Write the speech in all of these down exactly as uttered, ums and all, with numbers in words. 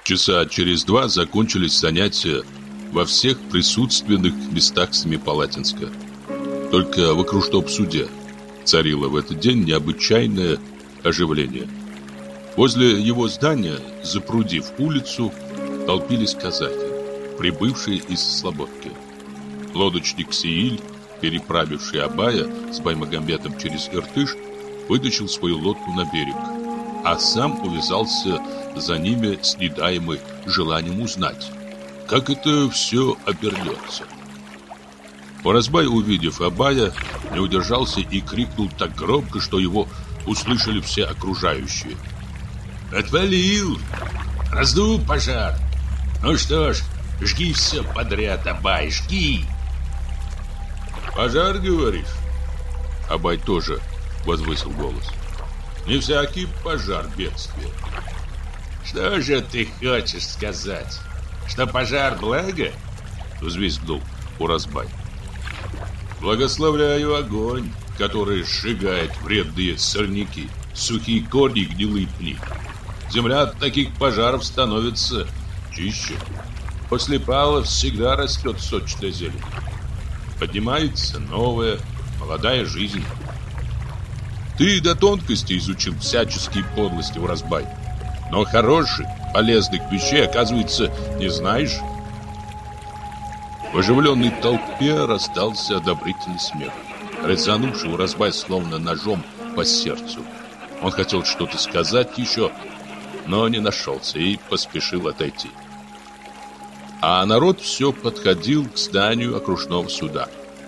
Часа через два закончились занятия во всех присутственных местах Семипалатинска. Только в окружном суде царило в этот день необычайное оживление. Возле его здания, запрудив улицу, толпились казаки, прибывшие из Слободки. Лодочник Сеиль, переправивший Абая с Баймагамбетом через Иртыш, вытащил свою лодку на берег, а сам увязался за ними с недаемым желанием узнать, как это все обернется. Уразбай, увидев Абая, не удержался и крикнул так громко, что его услышали все окружающие. «Отвалил! Раздул пожар! Ну что ж, жги все подряд, Абай, жги!» «Пожар, говоришь?» Абай тоже возвысил голос. «Не всякий пожар бедствие». «Что же ты хочешь сказать? Что пожар благо?» взвизгнул Уразбай. «Благословляю огонь, который сжигает вредные сорняки, сухие корни и гнилые пни. Земля от таких пожаров становится чище. После пала всегда растет сочная зелень. Поднимается новая, молодая жизнь. Ты до тонкости изучил всяческие подлости, Уразбай, но хороших, полезных вещей, оказывается, не знаешь». В оживленной толпе раздался одобрительный смех, резанувший Уразбай словно ножом по сердцу. Он хотел что-то сказать еще, но не нашелся и поспешил отойти. А народ все подходил к зданию окружного суда.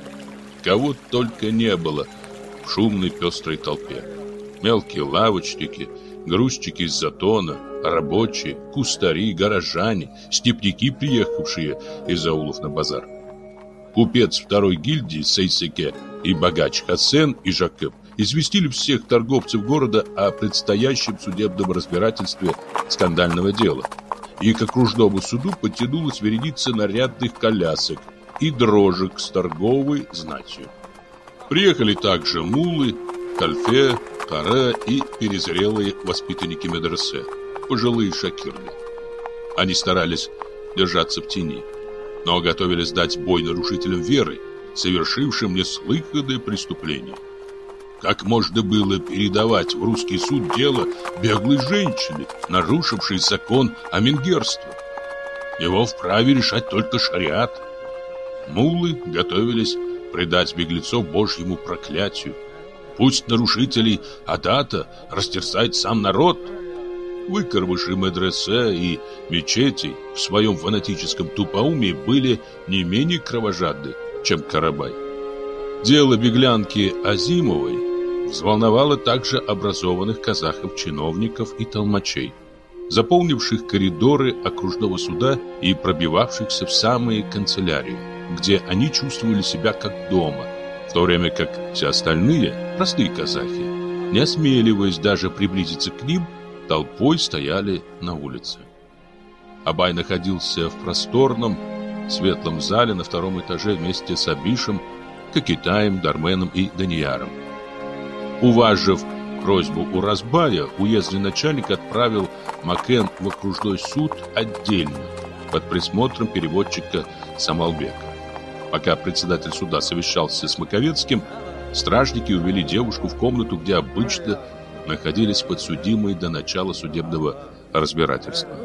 Кого только не было в шумной пестрой толпе. Мелкие лавочники, грузчики из Затона, рабочие, кустари, горожане, степняки, приехавшие из аулов на базар. Купец второй гильдии Сейсеке и богач Хасен и Жакеп известили всех торговцев города о предстоящем судебном разбирательстве скандального дела. И к окружному суду потянулась вереница нарядных колясок и дрожек с торговой знатью. Приехали также мулы, хальфе, каре и перезрелые воспитанники медресе, пожилые шакирды. Они старались держаться в тени, но готовились дать бой нарушителям веры, совершившим неслыханное преступление. Как можно было передавать в русский суд дело беглой женщины, нарушившей закон о менгерстве? Его вправе решать только шариат. Муллы готовились предать беглецов Божьему проклятию. Пусть нарушителей адата растерзает сам народ. Выкормыши медресе и мечетей в своем фанатическом тупоумии были не менее кровожадны, чем Карабай. Дело беглянки Азимовой взволновало также образованных казахов-чиновников и толмачей, заполнивших коридоры окружного суда и пробивавшихся в самые канцелярии, где они чувствовали себя как дома, в то время как все остальные, простые казахи, не осмеливаясь даже приблизиться к ним, толпой стояли на улице. Абай находился в просторном, светлом зале на втором этаже вместе с Абишем, Кокитаем, Дарменом и Данияром. Уважив просьбу Уразбая, уездный начальник отправил Макен в окружной суд отдельно, под присмотром переводчика Самалбека. Пока председатель суда совещался с Маковецким, стражники увели девушку в комнату, где обычно находились подсудимые до начала судебного разбирательства.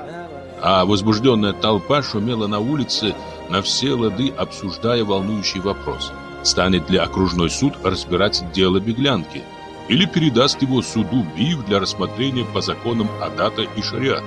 А возбужденная толпа шумела на улице на все лады, обсуждая волнующий вопрос: станет ли окружной суд разбирать дело беглянки или передаст его суду Бив для рассмотрения по законам адата и шариата.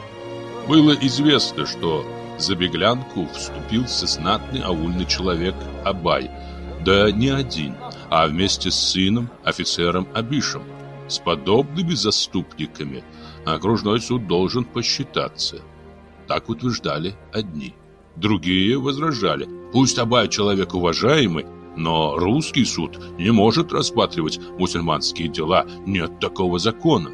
Было известно, что за беглянку вступился знатный аульный человек Абай, да не один, а вместе с сыном, офицером Абишем. С подобными заступниками окружной суд должен посчитаться. Так утверждали одни. Другие возражали: пусть Абай человек уважаемый, но русский суд не может рассматривать мусульманские дела, нет такого закона.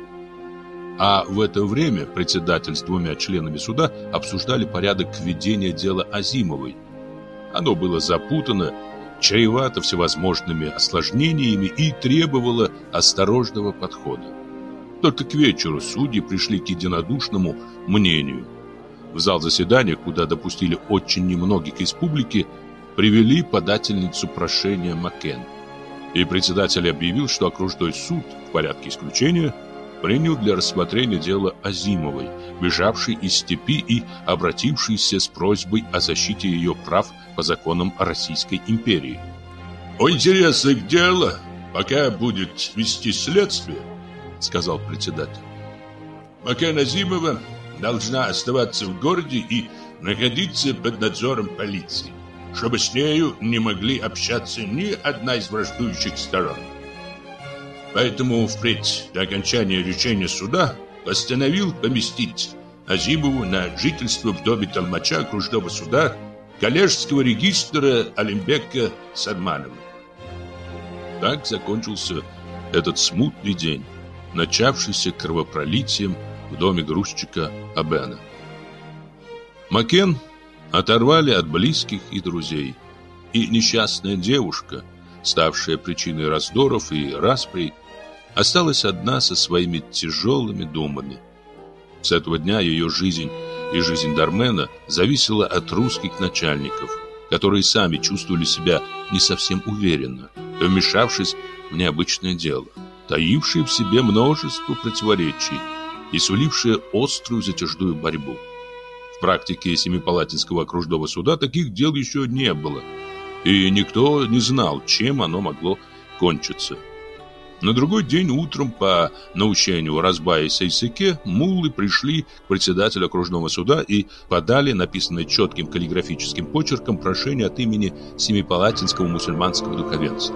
А в это время председатель с двумя членами суда обсуждали порядок ведения дела Азимовой. Оно было запутано, чревато всевозможными осложнениями и требовало осторожного подхода. Только к вечеру судьи пришли к единодушному мнению. В зал заседания, куда допустили очень немногих из публики, привели подательницу прошения Макен. И председатель объявил, что окружной суд в порядке исключения принял для рассмотрения дело Азимовой, бежавшей из степи и обратившейся с просьбой о защите ее прав по законам Российской империи. «О интересах дела, пока будет вести следствие, — сказал председатель, — Макен Азимова должна оставаться в городе и находиться под надзором полиции, чтобы с нею не могли общаться ни одна из враждующих сторон. Поэтому впредь до окончания решения суда постановил поместить Азимову на жительство в доме толмача окружного суда коллежского регистра Алимбека Сарманова». Так закончился этот смутный день, начавшийся кровопролитием в доме грузчика Абена. Макен оторвали от близких и друзей, и несчастная девушка, ставшая причиной раздоров и расприй, осталась одна со своими тяжелыми думами. С этого дня ее жизнь и жизнь Дармена зависела от русских начальников, которые сами чувствовали себя не совсем уверенно, вмешавшись в необычное дело, таившее в себе множество противоречий и сулившее острую затяжную борьбу. В практике Семипалатинского окружного суда таких дел еще не было, и никто не знал, чем оно могло кончиться. На другой день утром по наущению Разбая и Сейсеке муллы пришли к председателю окружного суда и подали написанное четким каллиграфическим почерком прошение от имени Семипалатинского мусульманского духовенства.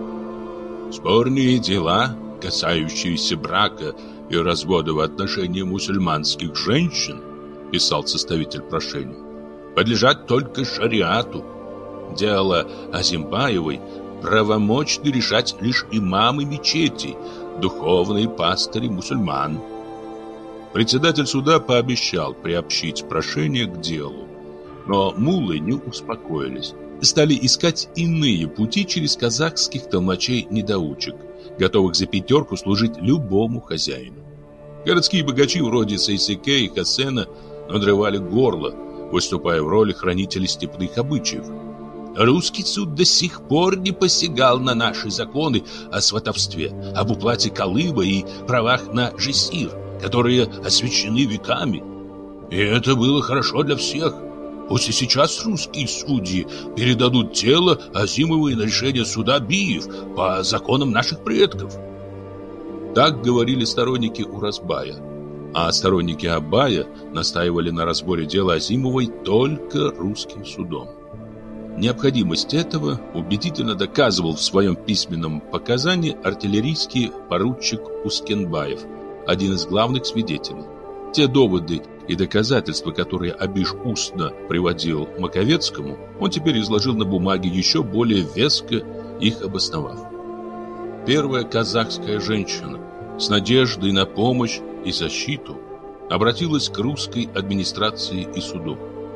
«Спорные дела, касающиеся брака и развода в отношении мусульманских женщин, — писал составитель прошения, — подлежат только шариату. Дело Азимбаевой правомочны решать лишь имамы мечетей, духовные пастыри мусульман». Председатель суда пообещал приобщить прошение к делу, но муллы не успокоились, стали искать иные пути через казахских толмачей-недоучек, готовых за пятерку служить любому хозяину. Городские богачи вроде Сейсеке и Хасена надрывали горло, выступая в роли хранителей степных обычаев. «Русский суд до сих пор не посягал на наши законы о сватовстве, об уплате колыба и правах на жесир, которые освящены веками. И это было хорошо для всех. Пусть и сейчас русские судьи передадут дело Азимовой на решение суда Биев по законам наших предков». Так говорили сторонники Уразбая, а сторонники Абая настаивали на разборе дела Азимовой только русским судом. Необходимость этого убедительно доказывал в своем письменном показании артиллерийский поручик Ускенбаев, один из главных свидетелей. Те доводы и доказательства, которые Абиш устно приводил Маковецкому, он теперь изложил на бумаге, еще более веско их обосновав. Первая казахская женщина с надеждой на помощь и защиту обратилась к русской администрации и суду.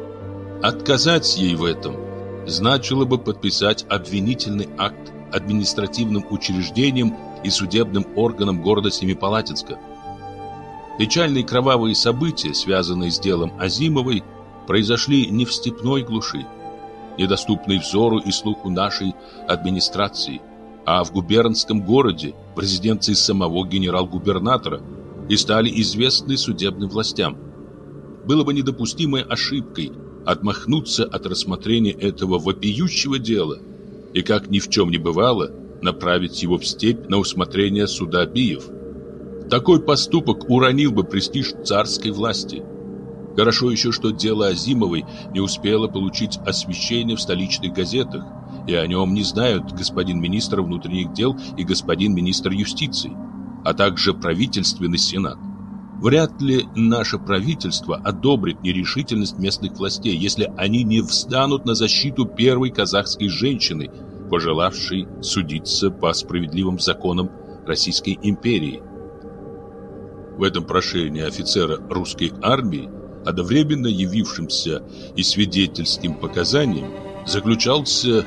Отказать ей в этом значило бы подписать обвинительный акт административным учреждением и судебным органам города Семипалатинска. Печальные кровавые события, связанные с делом Азимовой, произошли не в степной глуши, недоступной взору и слуху нашей администрации, а в губернском городе, в резиденции самого генерал-губернатора, и стали известны судебным властям. Было бы недопустимой ошибкой отмахнуться от рассмотрения этого вопиющего дела и, как ни в чем не бывало, направить его в степь на усмотрение суда Биев. Такой поступок уронил бы престиж царской власти. Хорошо еще, что дело Азимовой не успело получить освещение в столичных газетах, и о нем не знают господин министр внутренних дел и господин министр юстиции, а также правительственный сенат. Вряд ли наше правительство одобрит нерешительность местных властей, если они не встанут на защиту первой казахской женщины, пожелавшей судиться по справедливым законам Российской империи. В этом прошении офицера русской армии, одновременно явившимся и свидетельским показанием, заключался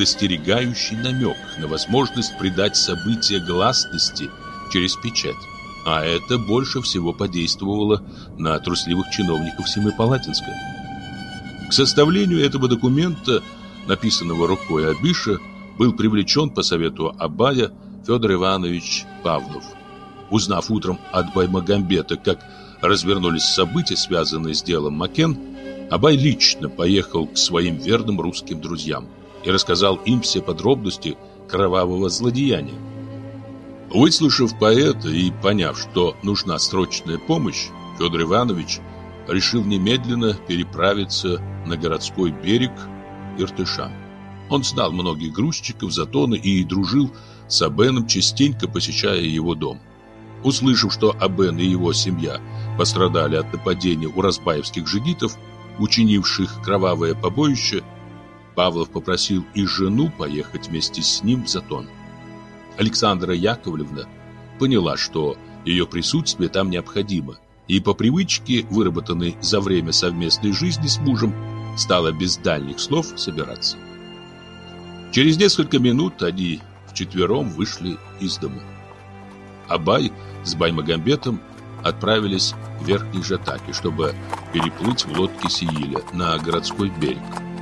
предостерегающий намек на возможность придать события гласности через печать. А это больше всего подействовало на трусливых чиновников Семипалатинска. К составлению этого документа, написанного рукой Абиша, был привлечен по совету Абая Федор Иванович Павлов. Узнав утром от Баймагамбета, как развернулись события, связанные с делом Макен, Абай лично поехал к своим верным русским друзьям и рассказал им все подробности кровавого злодеяния. Выслушав поэта и поняв, что нужна срочная помощь, Федор Иванович решил немедленно переправиться на городской берег Иртыша. Он знал многих грузчиков Затона и дружил с Абеном, частенько посещая его дом. Услышав, что Абен и его семья пострадали от нападения уразбаевских жигитов, учинивших кровавое побоище, Павлов попросил и жену поехать вместе с ним в Затон. Александра Яковлевна поняла, что ее присутствие там необходимо, и по привычке, выработанной за время совместной жизни с мужем, стала без дальних слов собираться. Через несколько минут они вчетвером вышли из дому. Абай с Баймагамбетом отправились в Верхний Жатаки, чтобы переплыть в лодке Сииля на городской берег.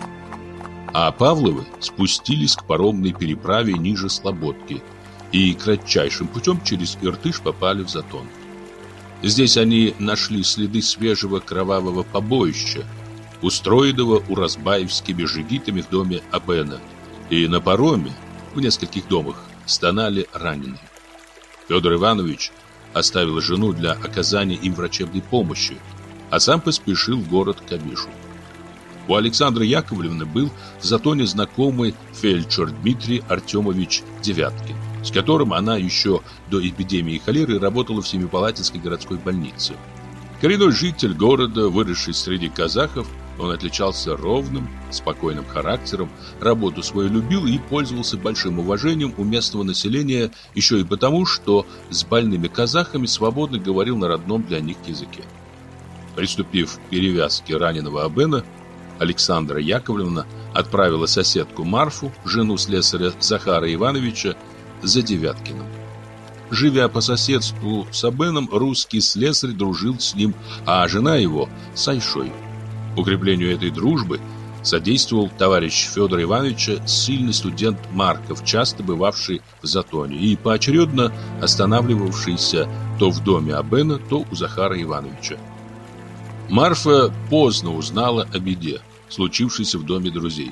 А Павловы спустились к паромной переправе ниже Слободки и кратчайшим путем через Иртыш попали в Затон. Здесь они нашли следы свежего кровавого побоища, устроенного уразбаевскими жигитами в доме Абена, и на пароме в нескольких домах стонали раненые. Федор Иванович оставил жену для оказания им врачебной помощи, а сам поспешил в город к Абишу. У Александры Яковлевны был в Затоне знакомый фельдшер Дмитрий Артемович Девяткин, с которым она еще до эпидемии холеры работала в Семипалатинской городской больнице. Коренной житель города, выросший среди казахов, он отличался ровным, спокойным характером, работу свою любил и пользовался большим уважением у местного населения еще и потому, что с больными казахами свободно говорил на родном для них языке. Приступив к перевязке раненого Абена, Александра Яковлевна отправила соседку Марфу, жену слесаря Захара Ивановича, за Девяткиным. Живя по соседству с Абеном, русский слесарь дружил с ним, а жена его с Айшой. Укреплению этой дружбы содействовал товарищ Федора Ивановича, сильный студент Марков, часто бывавший в Затоне и поочередно останавливавшийся то в доме Абена, то у Захара Ивановича. Марфа поздно узнала о беде, случившейся в доме друзей.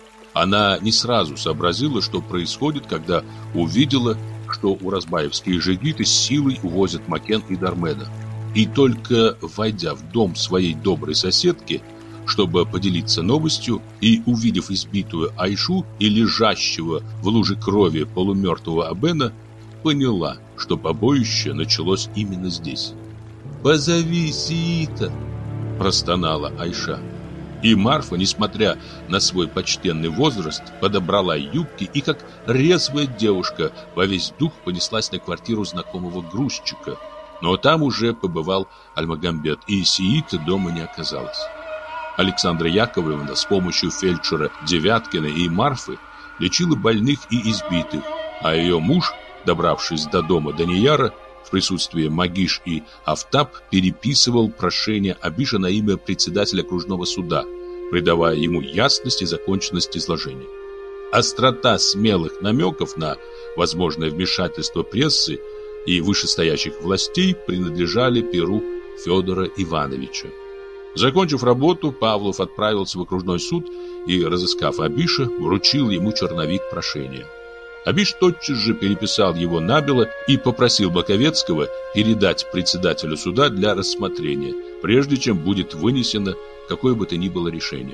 Она не сразу сообразила, что происходит, когда увидела, что уразбаевские жигиты с силой увозят Макен и Дармена. И только войдя в дом своей доброй соседки, чтобы поделиться новостью, и увидев избитую Айшу и лежащего в луже крови полумертвого Абена, поняла, что побоище началось именно здесь. «Позови Сиита!» – простонала Айша. И Марфа, несмотря на свой почтенный возраст, подобрала юбки и, как резвая девушка, во весь дух понеслась на квартиру знакомого грузчика. Но там уже побывал Альмагамбет, и Сиита дома не оказалось. Александра Яковлевна с помощью фельдшера Девяткина и Марфы лечила больных и избитых, а ее муж, добравшись до дома Данияра, в присутствии Магиш и Афтаб, переписывал прошение Абиша на имя председателя окружного суда, придавая ему ясность и законченность изложения. Острота смелых намеков на возможное вмешательство прессы и вышестоящих властей принадлежали перу Федора Ивановича. Закончив работу, Павлов отправился в окружной суд и, разыскав Абиша, вручил ему черновик прошения. Абиш тотчас же переписал его набело и попросил Маковецкого передать председателю суда для рассмотрения, прежде чем будет вынесено какое бы то ни было решение.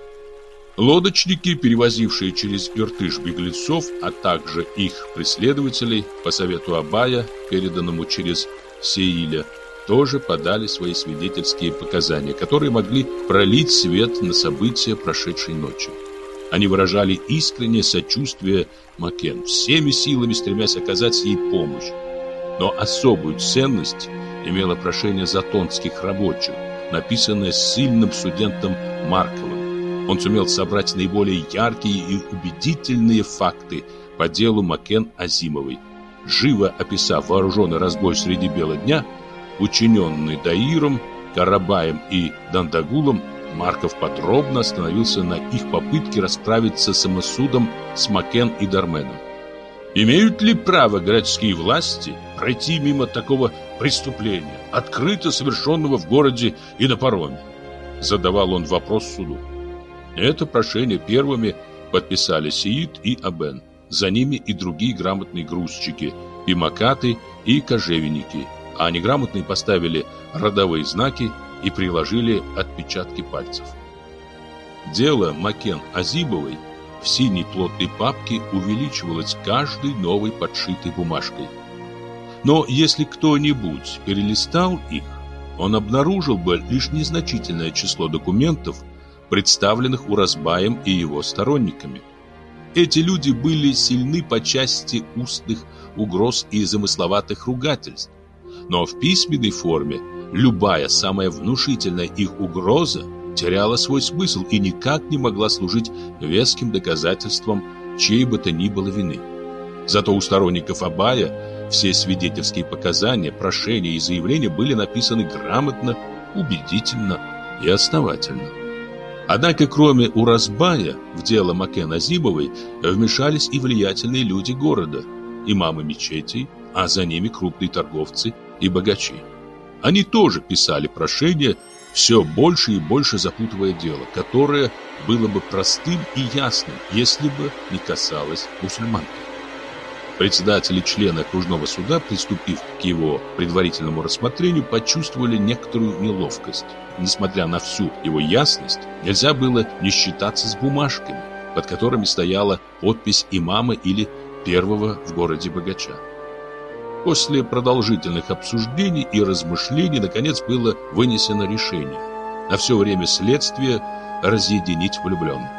Лодочники, перевозившие через Иртыш беглецов, а также их преследователей, по совету Абая, переданному через Сииля, тоже подали свои свидетельские показания, которые могли пролить свет на события прошедшей ночи. Они выражали искреннее сочувствие Макен, всеми силами стремясь оказать ей помощь. Но особую ценность имело прошение затонских рабочих, написанное сильным студентом Марковым. Он сумел собрать наиболее яркие и убедительные факты по делу Макен Азимовой, живо описав вооруженный разбой среди бела дня, учиненный Даиром, Карабаем и Дандагулом, Марков подробно остановился на их попытке расправиться самосудом с Макен и Дарменом. Имеют ли право городские власти пройти мимо такого преступления, открыто совершенного в городе и на пароме? Задавал он вопрос суду. Это прошение первыми подписали Сеид и Абен. За ними и другие грамотные грузчики, и макаты, и кожевенники, а неграмотные поставили родовые знаки и приложили отпечатки пальцев. Дело Макен-Азибовой в синей плотной папке увеличивалось каждой новой подшитой бумажкой. Но если кто-нибудь перелистал их, он обнаружил бы лишь незначительное число документов, представленных Уразбаем и его сторонниками. Эти люди были сильны по части устных угроз и замысловатых ругательств, но в письменной форме любая самая внушительная их угроза теряла свой смысл и никак не могла служить веским доказательством чьей бы то ни было вины. Зато у сторонников Абая все свидетельские показания, прошения и заявления были написаны грамотно, убедительно и основательно. Однако, кроме Уразбая, в дело Макен-Азибовой вмешались и влиятельные люди города, имамы мечетей, а за ними крупные торговцы и богачи. Они тоже писали прошения, все больше и больше запутывая дело, которое было бы простым и ясным, если бы не касалось мусульман. Председатель и члены окружного суда, приступив к его предварительному рассмотрению, почувствовали некоторую неловкость. Несмотря на всю его ясность, нельзя было не считаться с бумажками, под которыми стояла подпись имама или первого в городе богача. После продолжительных обсуждений и размышлений, наконец, было вынесено решение на все время следствия разъединить влюбленных.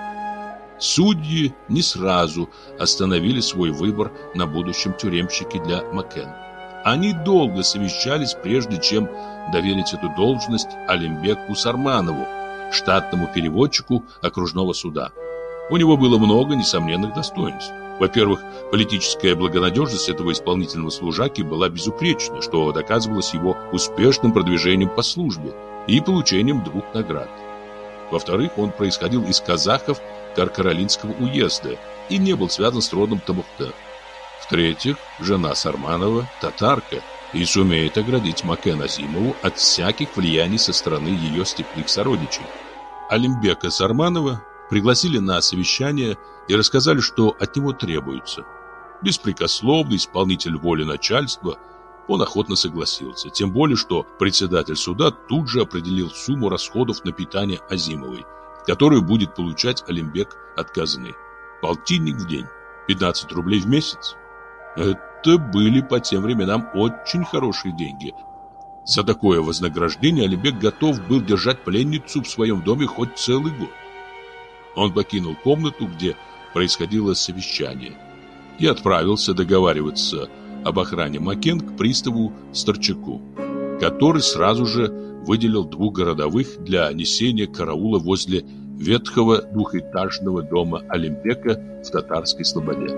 Судьи не сразу остановили свой выбор на будущем тюремщике для Макен. Они долго совещались, прежде чем доверить эту должность Алимбеку Сарманову, штатному переводчику окружного суда. У него было много несомненных достоинств. Во-первых, политическая благонадежность этого исполнительного служаки была безупречна, что доказывалось его успешным продвижением по службе и получением двух наград. Во-вторых, он происходил из казахов Каркаролинского уезда и не был связан с родом Тамухта. В-третьих, жена Сарманова – татарка и сумеет оградить Макен-Азимову от всяких влияний со стороны ее степных сородичей. Алимбека Сарманова пригласили на совещание и рассказали, что от него требуется. Беспрекословный исполнитель воли начальства, он охотно согласился, тем более, что председатель суда тут же определил сумму расходов на питание Азимовой, которую будет получать Алимбек от казны. Полтинник в день, пятнадцать рублей в месяц. Это были по тем временам очень хорошие деньги. За такое вознаграждение Алимбек готов был держать пленницу в своем доме хоть целый год. Он покинул комнату, где происходило совещание, и отправился договариваться об охране Макен к приставу Старчаку, который сразу же выделил двух городовых для несения караула возле ветхого двухэтажного дома Алимбека в Татарской Слободе.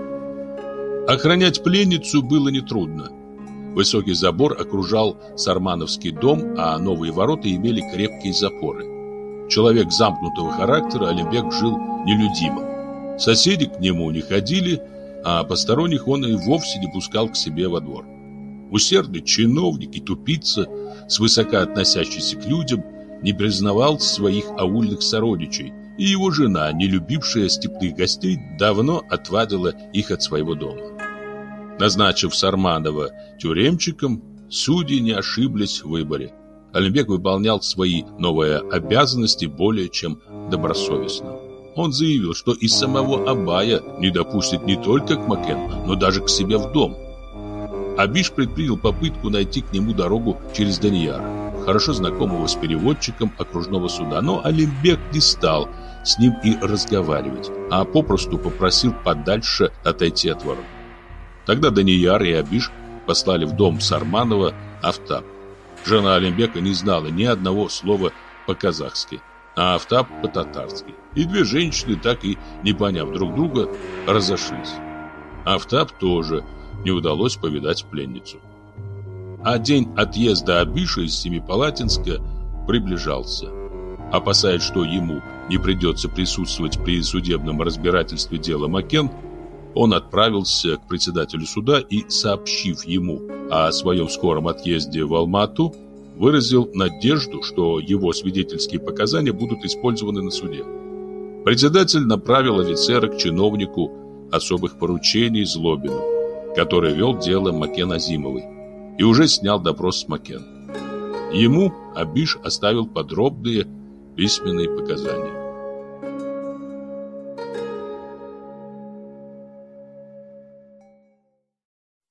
Охранять пленницу было нетрудно. Высокий забор окружал Сармановский дом, а новые ворота имели крепкие запоры. Человек замкнутого характера, Алимбек жил нелюдимым. Соседи к нему не ходили, а посторонних он и вовсе не пускал к себе во двор. Усердный чиновник и тупица, свысока относящийся к людям, не признавал своих аульных сородичей, и его жена, не любившая степных гостей, давно отвадила их от своего дома. Назначив Сарманова тюремщиком, судьи не ошиблись в выборе. Алимбек выполнял свои новые обязанности более чем добросовестно. Он заявил, что и самого Абая не допустит не только к Макен, но даже к себе в дом. Абиш предпринял попытку найти к нему дорогу через Данияра, хорошо знакомого с переводчиком окружного суда, но Алимбек не стал с ним и разговаривать, а попросту попросил подальше отойти от ворот. Тогда Данияр и Абиш послали в дом Сарманова Афтаб. Жена Алимбека не знала ни одного слова по-казахски, а Афтаб по-татарски. И две женщины, так и не поняв друг друга, разошлись. Афтаб тоже не удалось повидать пленницу. А день отъезда Абиша из Семипалатинска приближался. Опасаясь, что ему не придется присутствовать при судебном разбирательстве дела Макен, он отправился к председателю суда и, сообщив ему о своем скором отъезде в Алма-Ату, выразил надежду, что его свидетельские показания будут использованы на суде. Председатель направил офицера к чиновнику особых поручений Злобину, который вел дело Макен-Азимовой, и уже снял допрос с Макен. Ему Абиш оставил подробные письменные показания.